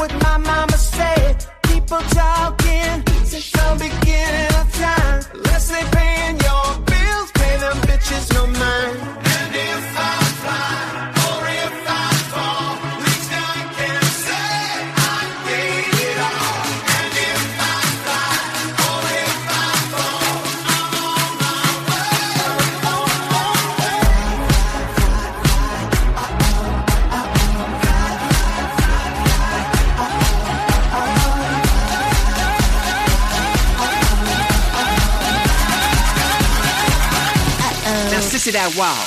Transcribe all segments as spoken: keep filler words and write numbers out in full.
what my mama said. People talking since the beginning of time. Unless they paying your bills, pay them bitches no mind. And if I fly, or if I fall, at least I can say I gave it all. And if I fly, or if I fall, I'm on my way. On my way. Now sissy that wow.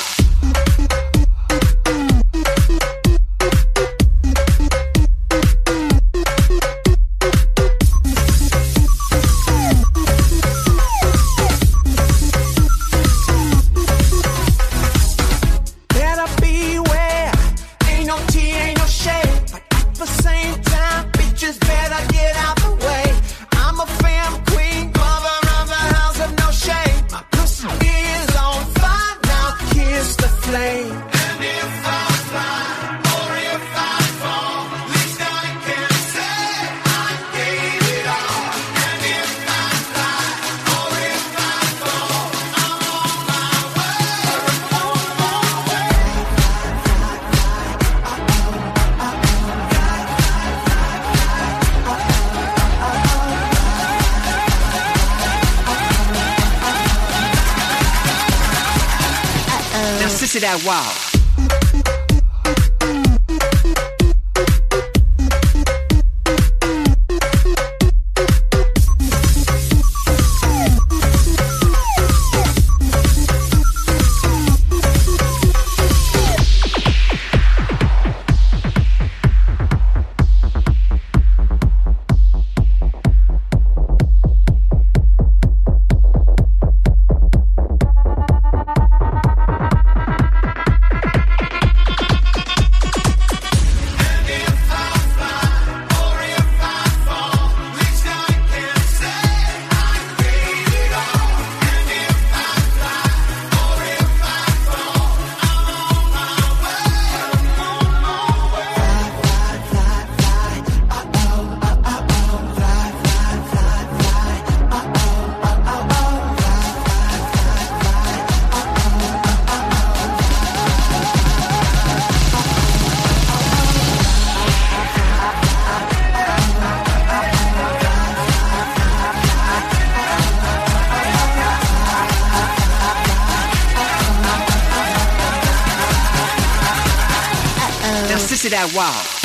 Better beware, ain't no tea, ain't no shade. But at the same time, bitches better get out the way. I'm a fam queen, mother of the house of no shame. My pussy is on fire, now kiss the flame. And if I fly, or if I fall, at least I can say I gave it all. And if I fly, or if I fall, I'm on my way. On my way. Now sissy that wow. Now sissy that wow.